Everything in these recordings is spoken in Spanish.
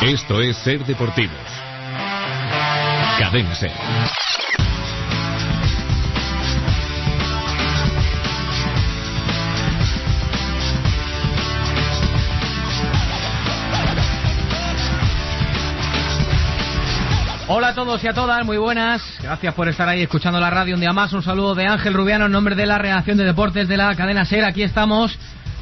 Esto es Ser Deportivos. Cadena Ser. Hola a todos y a todas, muy buenas. Gracias por estar ahí escuchando la radio un día más. Un saludo de Ángel Rubiano en nombre de la redacción de deportes de la cadena SER. Aquí estamos,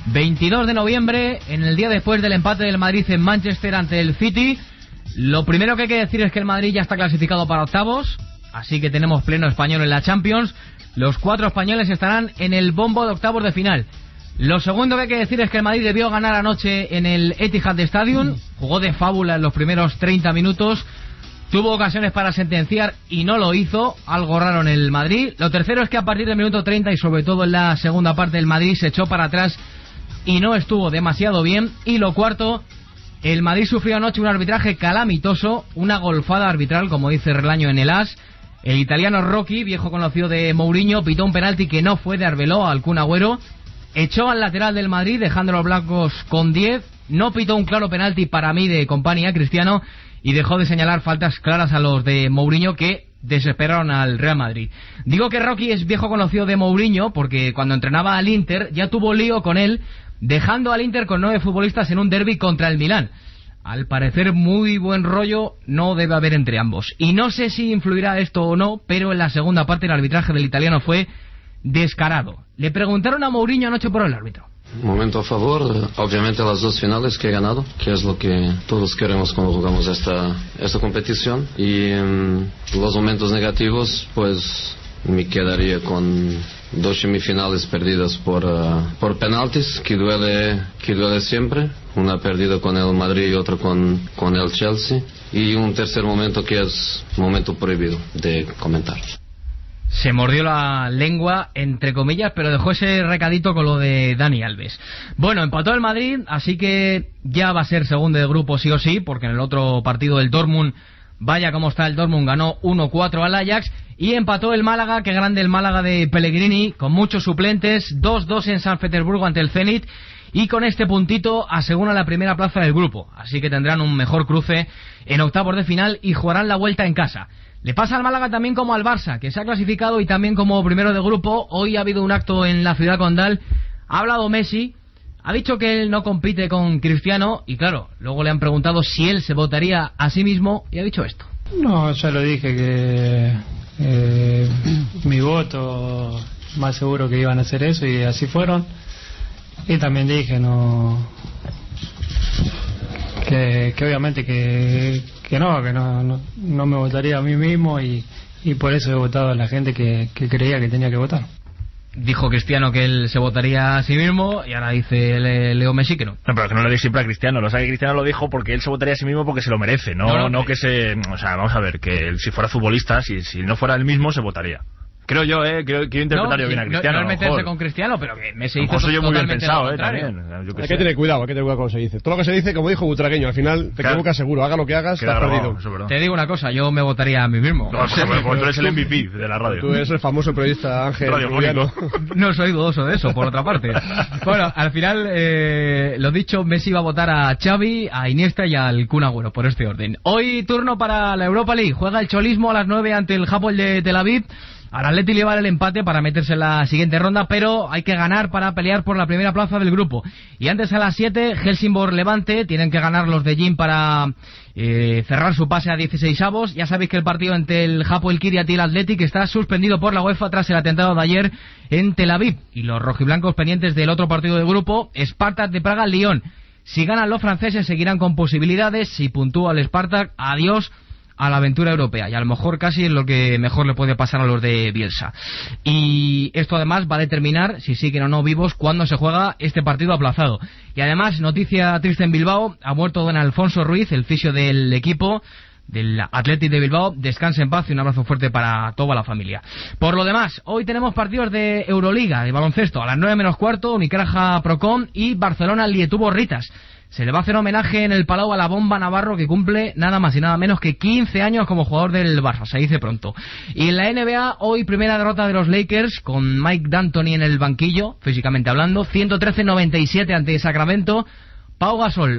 22 de noviembre, en el día después del empate del Madrid en Manchester ante el City. Lo primero que hay que decir es que el Madrid ya está clasificado para octavos, así que tenemos pleno español en la Champions. Los 4 españoles estarán en el bombo de octavos de final. Lo segundo que hay que decir es que el Madrid debió ganar anoche en el Etihad Stadium. Jugó de fábula en los primeros 30 minutos. Tuvo ocasiones para sentenciar y no lo hizo, algo raro en el Madrid. Lo tercero es que a partir del minuto 30 y sobre todo en la segunda parte el Madrid se echó para atrás y no estuvo demasiado bien. Y lo cuarto, el Madrid sufrió anoche un arbitraje calamitoso, una golfada arbitral, como dice Relaño en el AS. El italiano Rocchi, viejo conocido de Mourinho, pitó un penalti que no fue de Arbeloa al Kun Agüero. Echó al lateral del Madrid, dejando a los blancos con 10. No pitó un claro penalti para mí de compañía, Cristiano, y dejó de señalar faltas claras a los de Mourinho que desesperaron al Real Madrid. Digo que Rocchi es viejo conocido de Mourinho porque cuando entrenaba al Inter ya tuvo lío con él, dejando al Inter con 9 futbolistas en un derbi contra el Milán. Al parecer muy buen rollo no debe haber entre ambos. Y no sé si influirá esto o no, pero en la segunda parte el arbitraje del italiano fue descarado. Le preguntaron a Mourinho anoche por el árbitro. Momento a favor, obviamente las 2 finales que he ganado, que es lo que todos queremos cuando jugamos esta competición. Y los momentos negativos, pues me quedaría con 2 semifinales perdidas por penaltis, que duele siempre. Una perdida con el Madrid y otra con el Chelsea. Y un tercer momento que es momento prohibido de comentar. Se mordió la lengua, entre comillas, pero dejó ese recadito con lo de Dani Alves. Bueno, empató el Madrid, así que ya va a ser segundo de grupo sí o sí, porque en el otro partido del Dortmund, vaya como está el Dortmund, ganó 1-4 al Ajax, y empató el Málaga, que grande el Málaga de Pellegrini, con muchos suplentes, 2-2 en San Petersburgo ante el Zenit, y con este puntito aseguran la primera plaza del grupo, así que tendrán un mejor cruce en octavos de final y jugarán la vuelta en casa. Le pasa al Málaga también como al Barça, que se ha clasificado y también como primero de grupo. Hoy ha habido un acto en la ciudad condal. Ha hablado Messi, ha dicho que él no compite con Cristiano y claro, luego le han preguntado si él se votaría a sí mismo y ha dicho esto. No, ya lo dije que mi voto más seguro que iban a hacer eso y así fueron. Y también dije que obviamente que no me votaría a mí mismo y por eso he votado a la gente que creía que tenía que votar. Dijo Cristiano que él se votaría a sí mismo y ahora dice Leo Messi que no. No, pero que no lo dice siempre a Cristiano. Lo sabe que Cristiano lo dijo porque él se votaría a sí mismo porque se lo merece. No que se... O sea, vamos a ver, que él, si fuera futbolista, si no fuera él mismo, se votaría. Creo yo, quiero interpretar bien a Cristiano. No es meterse con Cristiano, pero que Messi hizo soy yo muy bien totalmente pensado, lo contrario. También. Hay que tener cuidado con lo que se dice. Todo lo que se dice, como dijo Butragueño, al final te equivocas seguro. Haga lo que hagas, estás perdido. Te digo una cosa, yo me votaría a mí mismo. No, tú eres el MVP de la radio. Tú eres el famoso periodista Ángel Rubiano. No soy dudoso de eso, por otra parte. Bueno, al final, lo dicho, Messi va a votar a Xavi, a Iniesta y al Kun Agüero, por este orden. Hoy turno para la Europa League. Juega el Cholismo a las 9 ante el Hapoel de Tel Aviv. Al Atleti le vale el empate para meterse en la siguiente ronda, pero hay que ganar para pelear por la primera plaza del grupo. Y antes a las 7, Helsingborg-Levante, tienen que ganar los de Jim para cerrar su pase a 16avos. Ya sabéis que el partido entre el Hapoel Kiryat y el Athletic está suspendido por la UEFA tras el atentado de ayer en Tel Aviv. Y los rojiblancos pendientes del otro partido del grupo, Spartak de Praga-Lyon. Si ganan los franceses seguirán con posibilidades, si puntúa el Spartak, adiós a la aventura europea, y a lo mejor casi es lo que mejor le puede pasar a los de Bielsa. Y esto además va a determinar si siguen o no vivos cuando se juega este partido aplazado. Y además, noticia triste en Bilbao, ha muerto don Alfonso Ruiz, el fisio del equipo del Athletic de Bilbao. Descanse en paz y un abrazo fuerte para toda la familia. Por lo demás, hoy tenemos partidos de Euroliga, de baloncesto, a las 9 menos cuarto, Unicaja Procon y Barcelona Lietuvo Ritas. Se le va a hacer homenaje en el Palau a la Bomba Navarro, que cumple nada más y nada menos que 15 años como jugador del Barça, se dice pronto. Y en la NBA, hoy primera derrota de los Lakers, con Mike D'Antoni en el banquillo, físicamente hablando, 113-97 ante Sacramento. Pau Gasol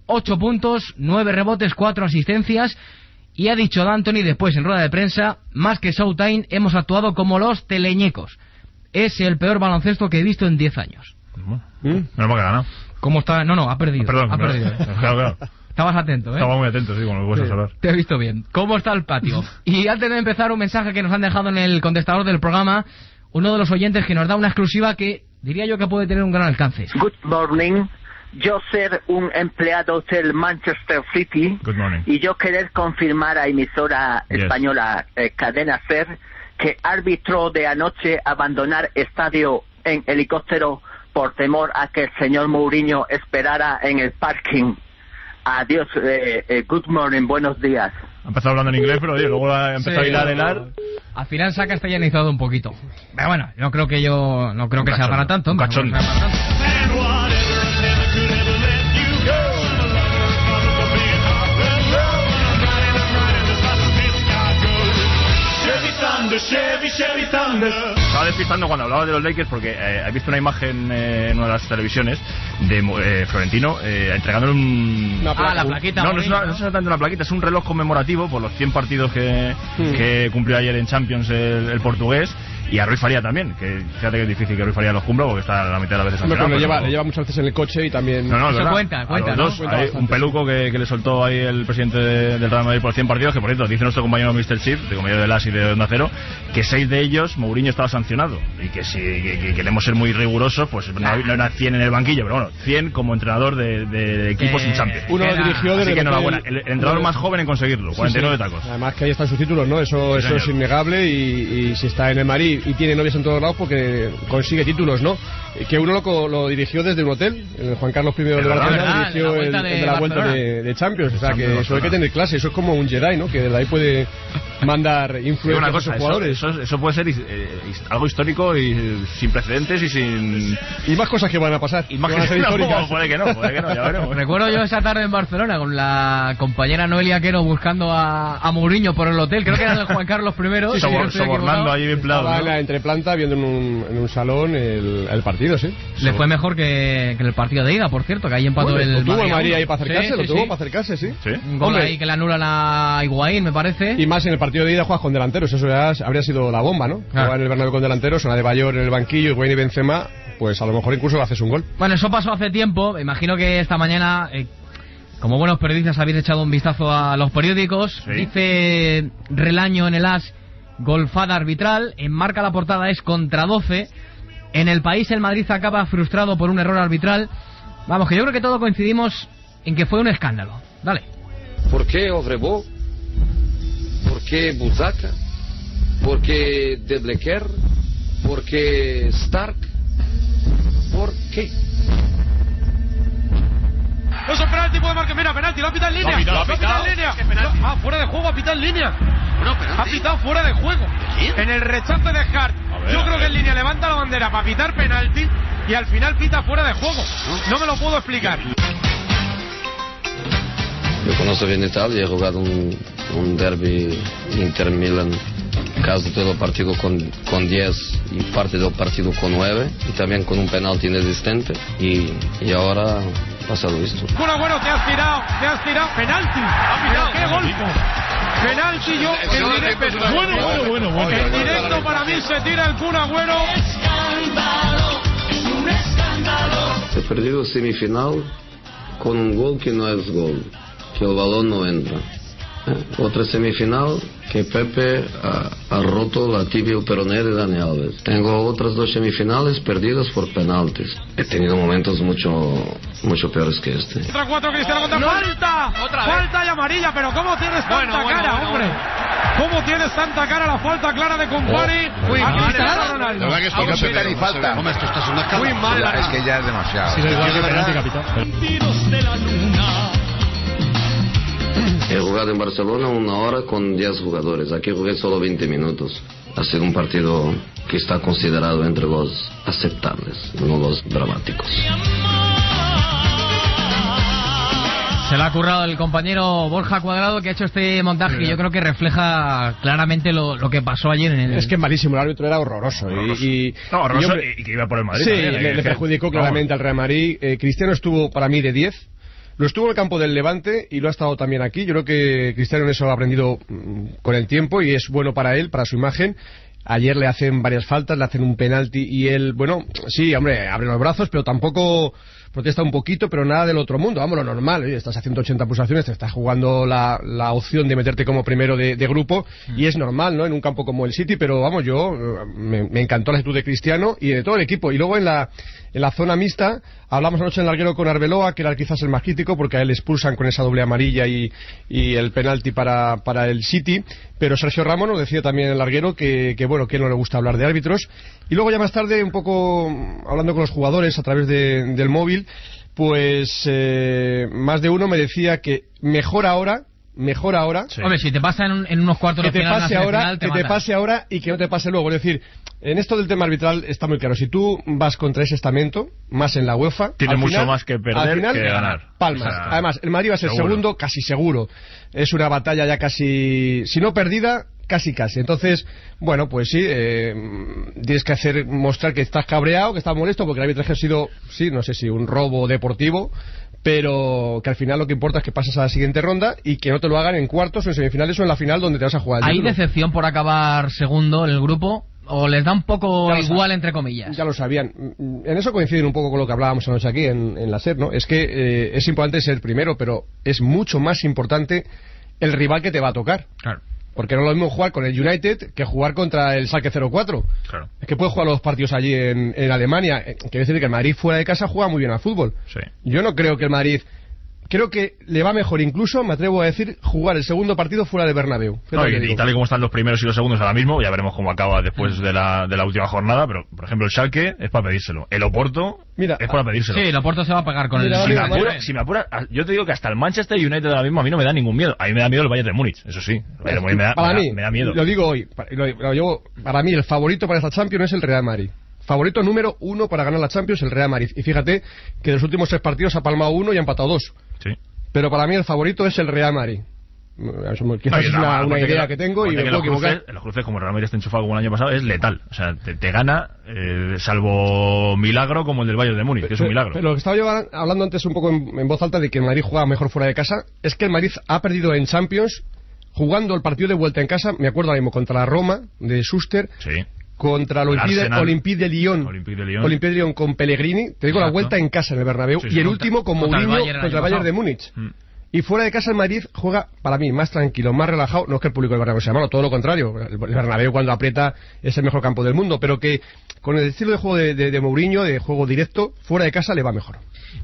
8 puntos, 9 rebotes, 4 asistencias. Y ha dicho D'Antoni después en rueda de prensa, más que Showtime, hemos actuado como los teleñecos. Es el peor baloncesto que he visto en 10 años. Menos mal que ha ganado. ¿Cómo está? No, ha perdido. Perdón, ha perdido. Claro. Estabas atento, ¿eh? Estaba muy atento, sí, como lo puedes saber. Te he visto bien. ¿Cómo está el patio? Y antes de empezar, un mensaje que nos han dejado en el contestador del programa, uno de los oyentes que nos da una exclusiva que diría yo que puede tener un gran alcance. Good morning. Yo ser un empleado del Manchester City y yo querer confirmar a emisora española Cadena SER que árbitro de anoche abandonar estadio en helicóptero por temor a que el señor Mourinho esperara en el parking. Adiós, good morning, buenos días. Ha empezado hablando en inglés, pero oye, luego ha empezado a hilar. Al final se ha castellanizado un poquito. Pero bueno, no creo que sea para tanto. Un cachón. Estaba despistando cuando hablaba de los Lakers porque he visto una imagen en una de las televisiones de Florentino entregándole la plaquita. No es exactamente una plaquita, es un reloj conmemorativo por los 100 partidos que cumplió ayer en Champions el portugués. Y a Ruiz Faría también, que fíjate que es difícil que Ruiz Faría los cumpla porque está la mitad de las veces sancionado. Le lleva muchas veces en el coche y también... No, eso cuenta, ¿no? Hay un peluco que le soltó ahí el presidente del Real Madrid por 100 partidos, que por cierto, dice nuestro compañero Mr. Chip, de compañero de LAS y de Onda Cero, que 6 de ellos Mourinho estaba sancionado. Y que si queremos ser muy rigurosos, pues no era 100 en el banquillo, pero bueno, 100 como entrenador de equipos sin Champions. Uno lo dirigió desde... Así que enhorabuena, el entrenador más joven en conseguirlo, 49 tacos. Además que ahí están sus títulos, ¿no? Eso es innegable y si está en el Madrid y tiene novias en todos lados porque consigue títulos, ¿no? Que uno lo dirigió desde un hotel, el Juan Carlos I de Barcelona dirigió el de la vuelta de Champions, o sea que eso hay que tener clase, eso es como un Jedi, ¿no? Que desde ahí puede mandar influencia a esos jugadores. Eso puede ser algo histórico y sin precedentes y sin... Y más cosas que van a pasar. Y más que ser históricas. Puede que no, ya veremos. Recuerdo yo esa tarde en Barcelona con la compañera Noelia Quero buscando a Mourinho por el hotel, creo que era el Juan Carlos I. Sobornando allí bien plano. Estaba en la entreplanta viendo en un salón el partido, sí. Le fue mejor que en el partido de ida, por cierto, que ahí empató el tuvo el Madrid ahí para acercarse, para acercarse, sí. Un gol ahí que le anulan a Higuaín, me parece. Y más en el partido de ida juegas con delanteros, eso ya habría sido la bomba, ¿no? Jugar en el Bernabéu con delanteros, una de Bayor en el banquillo, Higuaín y Benzema, pues a lo mejor incluso haces un gol. Bueno, eso pasó hace tiempo, imagino que esta mañana... como buenos periodistas habéis echado un vistazo a los periódicos. Dice Relaño en el AS, golfada arbitral, en Marca la portada es contra 12. En El País el Madrid acaba frustrado por un error arbitral. Vamos, que yo creo que todos coincidimos en que fue un escándalo. Dale. ¿Por qué Ovrebo? ¿Por qué Buzaca? ¿Por qué De Blecker? ¿Por qué Stark? ¿Por qué? No es penalti, puede marcar. Mira, penalti, lo ha pitado en línea. Lo ha pitado en línea. Fuera de juego, ha pitado en línea. Ha pitado fuera de juego. En el rechace de Hart. Yo creo que en línea levanta la bandera para pitar penalti y al final pita fuera de juego. No me lo puedo explicar. Yo conozco bien Italia, he jugado un derby Inter-Milan, casi todo el partido con 10 y parte del partido con 9 y también con un penalti inexistente y ahora pasa lo visto. Bueno, te has tirado, penalti. ¡Qué gol! Penalti, bueno. En directo para mí se tira el Kun Agüero. Es un escándalo. He perdido semifinal con un gol que no es gol, que el balón no entra. Otra semifinal que Pepe ha roto la tibia y el peroné de Dani Alves. Tengo otras 2 semifinales perdidas por penaltis. He tenido momentos mucho peores que este. Otra 4 Cristiano contra falta. Falta y amarilla, pero ¿cómo tienes tanta cara, hombre? ¿Cómo tienes tanta cara la falta clara de Company? Muy mal. La verdad que esto no se ve ni falta. Hombre, esto está una muy mal. Es que ya es demasiado. Sí, es penalti, capitán. He jugado en Barcelona 1 hora con 10 jugadores. Aquí jugué solo 20 minutos. Ha sido un partido que está considerado entre los aceptables, no los dramáticos. Se le ha currado el compañero Borja Cuadrado, que ha hecho este montaje que yo creo que refleja claramente lo que pasó ayer en el... Es que es malísimo, el árbitro era horroroso. Y que iba por el Madrid. Sí, le perjudicó claramente al Real Madrid. Cristiano estuvo para mí de 10. Lo estuvo en el campo del Levante y lo ha estado también aquí. Yo creo que Cristiano en eso ha aprendido con el tiempo y es bueno para él, para su imagen. Ayer le hacen varias faltas, le hacen un penalti y él, bueno, sí, hombre, abre los brazos, pero tampoco protesta un poquito, pero nada del otro mundo. Vamos, lo normal, estás haciendo 80 pulsaciones, te estás jugando la opción de meterte como primero de grupo y es normal, ¿no? En un campo como el City, pero vamos, me encantó la actitud de Cristiano y de todo el equipo. Y luego en la zona mixta, hablamos anoche en el larguero con Arbeloa, que era quizás el más crítico, porque a él le expulsan con esa doble amarilla y el penalti para el City, pero Sergio Ramos nos decía también en el larguero que bueno, que a él no le gusta hablar de árbitros. Y luego ya más tarde, un poco hablando con los jugadores a través del móvil, pues más de uno me decía que mejor ahora. Sí. Hombre, si te pasa en unos cuartos de final, que te pase ahora y que no te pase luego. Es decir, en esto del tema arbitral está muy claro. Si tú vas contra ese estamento, más en la UEFA, tienes mucho más que perder que ganar. Palmas. O sea, además, el Madrid va a ser segundo, casi seguro. Es una batalla ya casi, si no perdida, casi. Entonces, bueno, pues sí, tienes que mostrar que estás cabreado, que estás molesto, porque el arbitraje ha sido, sí, no sé si un robo deportivo, pero que al final lo que importa es que pases a la siguiente ronda y que no te lo hagan en cuartos o en semifinales o en la final donde te vas a jugar. ¿Hay decepción por acabar segundo en el grupo? ¿O les da un poco igual, entre comillas? Ya lo sabían. En eso coinciden un poco con lo que hablábamos anoche aquí en la SER, ¿no? Es que es importante ser primero, pero es mucho más importante el rival que te va a tocar. Claro. Porque no es lo mismo jugar con el United que jugar contra el Schalke 04. Claro. Es que puedes jugar los partidos allí en Alemania. Quiero decir que el Madrid fuera de casa juega muy bien al fútbol. Sí. Yo no creo que el Madrid... Creo que le va mejor incluso, me atrevo a decir, jugar el segundo partido fuera de Bernabéu. No, y tal y como están los primeros y los segundos ahora mismo, ya veremos cómo acaba después de la última jornada, pero por ejemplo el Schalke es para pedírselo. El Oporto es para pedírselo. Sí, el Oporto se va a pegar con Si me apura, yo te digo que hasta el Manchester United ahora mismo a mí no me da ningún miedo. A mí me da miedo el Bayern de Múnich, eso sí. Me da miedo. Lo digo hoy, para mí el favorito para esta Champions es el Real Madrid. Favorito número 1 para ganar la Champions, el Real Madrid. Y fíjate que de los últimos 3 partidos ha palmado 1 y ha empatado 2. Sí. Pero para mí el favorito es el Real Madrid. Quizás es una idea que tengo y me puedo equivocar. En los cruces, como el Real Madrid está enchufado como el año pasado, es letal. O sea, te gana, salvo milagro como el del Bayern de Múnich, que es un milagro. Pero lo que estaba yo hablando antes un poco en voz alta de que el Madrid juega mejor fuera de casa, es que el Madrid ha perdido en Champions jugando el partido de vuelta en casa, me acuerdo ahora mismo, contra la Roma de Schuster. Sí. Contra el Olympique de Lyon con Pellegrini, te digo, la vuelta en casa en el Bernabéu, y el último con Mourinho contra el Bayern de Múnich. Y fuera de casa el Madrid juega, para mí, más tranquilo, más relajado. No es que el público del Bernabéu sea malo, todo lo contrario. El Bernabéu cuando aprieta es el mejor campo del mundo, pero que con el estilo de juego de Mourinho, de juego directo, fuera de casa le va mejor.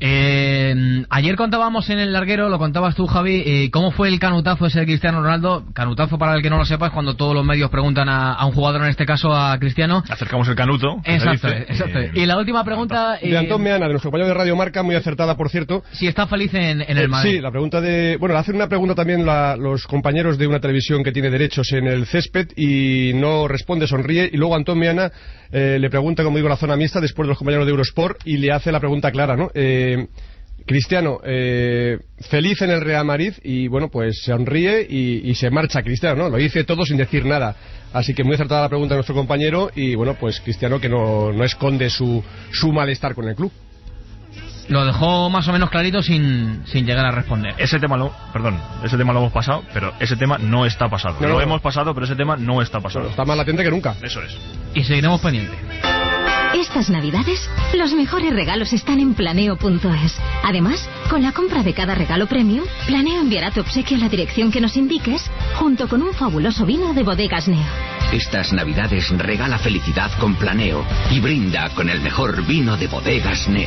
Ayer contábamos en el larguero, lo contabas tú, Javi, cómo fue el canutazo ese de Cristiano Ronaldo. Canutazo, para el que no lo sepa, es cuando todos los medios preguntan a un jugador, en este caso a Cristiano. Acercamos el canuto. Exacto. Y la última pregunta... de Antón Meana, de nuestro compañero de Radio Marca, muy acertada, por cierto. Si está feliz en el Madrid. Sí, la pregunta de... Bueno, hacen una pregunta también los compañeros de una televisión que tiene derechos en el césped y no responde, sonríe, y luego Antón Meana le pregunta, como digo, la zona mixta, después de los compañeros de Eurosport, y le hace la pregunta clara, ¿no? Cristiano, feliz en el Real Madrid, y bueno, pues sonríe y se marcha Cristiano, ¿no? Lo dice todo sin decir nada. Así que muy acertada la pregunta de nuestro compañero, y bueno, pues Cristiano que no esconde su malestar con el club. Lo dejó más o menos clarito sin llegar a responder. Ese tema lo hemos pasado, pero ese tema no está pasado. Lo hemos pasado, pero ese tema no está pasado. Está más latente que nunca. Eso es. Y seguiremos pendientes. Estas Navidades, los mejores regalos están en Planeo.es. Además, con la compra de cada regalo premium, Planeo enviará tu obsequio a la dirección que nos indiques, junto con un fabuloso vino de Bodegas Neo. Estas Navidades regala felicidad con Planeo y brinda con el mejor vino de Bodegas Neo.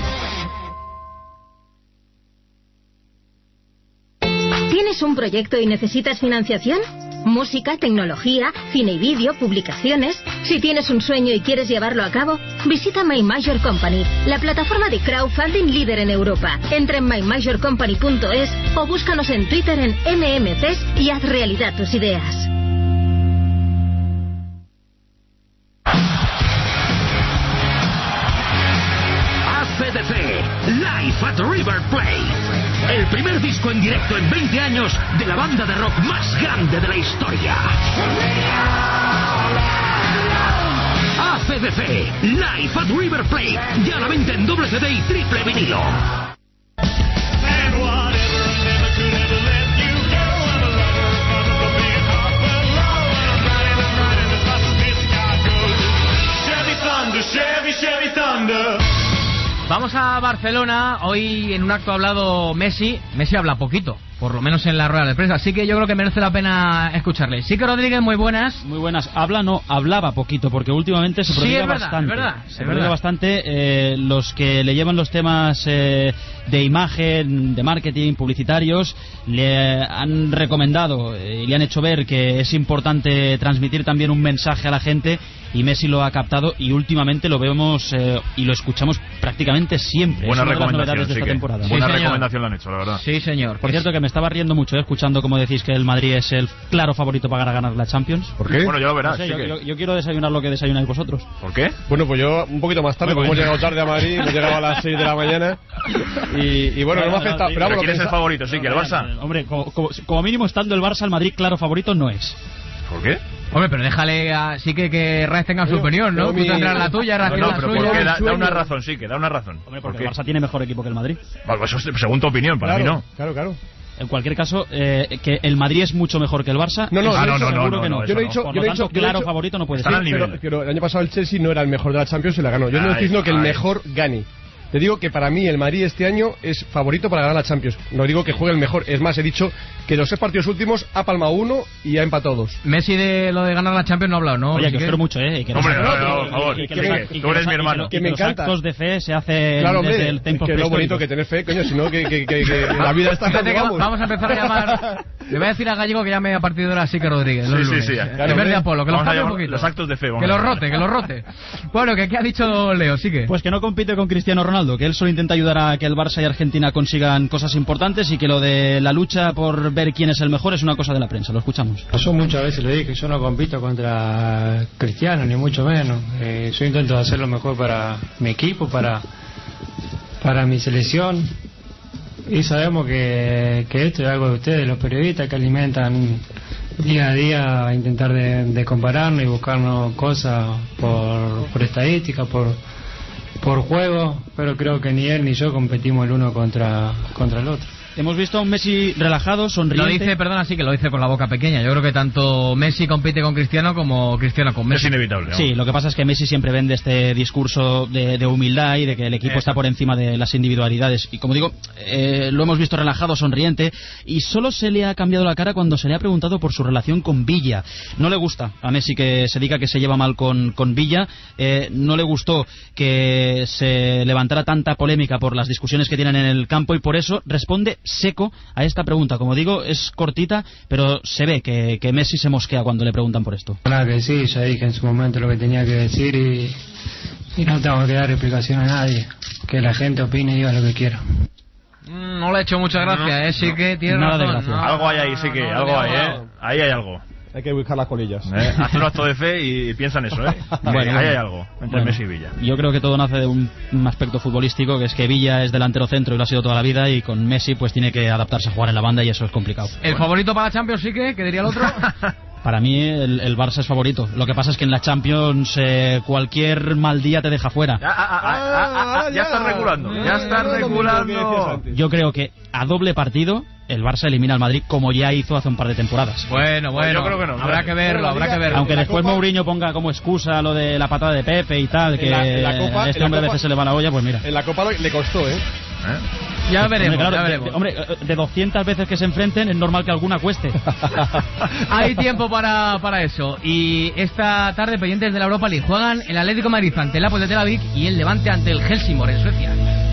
¿Tienes un proyecto y necesitas financiación? Música, tecnología, cine y vídeo, publicaciones. Si tienes un sueño y quieres llevarlo a cabo, visita My Major Company, la plataforma de crowdfunding líder en Europa. Entra en mymajorcompany.es o búscanos en Twitter en MMCs y haz realidad tus ideas. ACDC, Live at River Plate. El primer disco en directo en 20 años de la banda de rock más grande de la historia. ACDC, Live at River Plate, ya a la venta en doble CD y triple vinilo. vamos a Barcelona. Hoy en un acto ha hablado Messi. Messi habla poquito, por lo menos en la rueda de prensa, así que yo creo que merece la pena escucharle. Sí que Rodríguez, muy buenas. Muy buenas. Hablaba poquito, porque últimamente se prodiga bastante. Se prodiga bastante. Los que le llevan los temas de imagen, de marketing, publicitarios, le han recomendado y le han hecho ver que es importante transmitir también un mensaje a la gente, y Messi lo ha captado, y últimamente lo vemos y lo escuchamos prácticamente siempre. Buena es una de las novedades recomendación, de esta temporada. Buena recomendación lo han hecho, la verdad. Sí, señor. Por cierto, que me estaba riendo mucho escuchando como decís que el Madrid es el claro favorito para ganar la Champions. ¿Por qué? Bueno, ya lo verás. No sé, yo quiero desayunar lo que desayunáis vosotros. ¿Por qué? Bueno, pues yo un poquito más tarde, porque hemos llegado tarde a Madrid, hemos llegado a las 6 de la mañana y bueno, no me ha afectado. Pero ¿quién es el favorito? Sí, que el Barça. Hombre, como mínimo estando el Barça, el Madrid claro favorito no es. ¿Por qué? Hombre, pero déjale así que Raez tenga su opinión, ¿no? Tú tendrás la tuya, Raez tiene la suya. Porque da una razón, sí, que da una razón. Hombre, porque el Barça tiene mejor equipo que el Madrid. Bueno, eso es según tu opinión, para mí no. Claro. En cualquier caso, que el Madrid es mucho mejor que el Barça. No, seguro que no. Yo he dicho, claro favorito no puede ser. Pero el año pasado el Chelsea no era el mejor de la Champions y la ganó. Yo no estoy diciendo que el mejor gane. Te digo que para mí el Madrid este año es favorito para ganar la Champions. No digo que juegue el mejor. Es más, he dicho que los 3 partidos últimos ha palmado 1 y ha empatado 2. Messi de lo de ganar la Champions no ha hablado, ¿no? Oye, que os quiero mucho, ¿eh? Hombre, por favor. Tú eres mi hermano. Que me encanta. Los actos de fe se hacen desde el tiempo prehistórico. Que lo bonito que tener fe, coño, si no que la vida está... Vamos a empezar a llamar... Le voy a decir a Gallego que llame a partir de ahora sí que Rodríguez. Sí. En vez de Apolo, que los cambie un poquito. Los actos de fe. Que los rote. Bueno, ¿qué ha dicho Leo? Sí que... Pues que no compite con Cristiano Ronaldo, que él solo intenta ayudar a que el Barça y Argentina consigan cosas importantes, y que lo de la lucha por ver quién es el mejor es una cosa de la prensa. Lo escuchamos. Yo muchas veces le dije que yo no compito contra Cristiano, ni mucho menos. Yo intento hacer lo mejor para mi equipo, para mi selección, y sabemos que esto es algo de ustedes, los periodistas, que alimentan día a día a intentar de compararnos y buscarnos cosas por estadística, por juego, pero creo que ni él ni yo competimos el uno contra el otro. Hemos visto a un Messi relajado, sonriente. Lo dice con la boca pequeña. Yo creo que tanto Messi compite con Cristiano como Cristiano con Messi. Es inevitable, ¿no? Sí, lo que pasa es que Messi siempre vende este discurso de humildad y de que el equipo está por encima de las individualidades. Y como digo, lo hemos visto relajado, sonriente, y solo se le ha cambiado la cara cuando se le ha preguntado por su relación con Villa. No le gusta a Messi que se diga que se lleva mal con Villa. No le gustó que se levantara tanta polémica por las discusiones que tienen en el campo, y por eso responde seco a esta pregunta. Como digo, es cortita, pero se ve que Messi se mosquea cuando le preguntan por esto. Claro que sí, ya dije en su momento lo que tenía que decir, y no tengo que dar explicación a nadie. Que la gente opine y diga lo que quiera. No le ha hecho mucha gracia, sí que tiene nada razón. De gracia. Algo hay ahí, sí que algo hay, Ahí hay algo. Hay que buscar las colillas. Haz un acto de fe y piensa en eso, Bueno, ahí hay algo entre Messi y Villa. Yo creo que todo nace de un aspecto futbolístico, que es que Villa es delantero centro y lo ha sido toda la vida, y con Messi pues tiene que adaptarse a jugar en la banda, y eso es complicado. ¿El favorito para la Champions sí que diría el otro? Para mí el Barça es favorito. Lo que pasa es que en la Champions cualquier mal día te deja fuera. Ya estás regulando. Yo creo que a doble partido el Barça elimina al Madrid, como ya hizo hace un par de temporadas. Bueno, yo creo que no. Habrá que verlo. Aunque después Mourinho ponga como excusa lo de la patada de Pepe y tal, que a este hombre a veces se le va la olla, pues mira. En la Copa le costó, Ya veremos, Hombre, de 200 veces que se enfrenten es normal que alguna cueste. Hay tiempo para eso. Y esta tarde, pendientes de la Europa League, juegan el Atlético de Madrid ante el Apple de Tel Aviv y el Levante ante el Helsingborg en Suecia.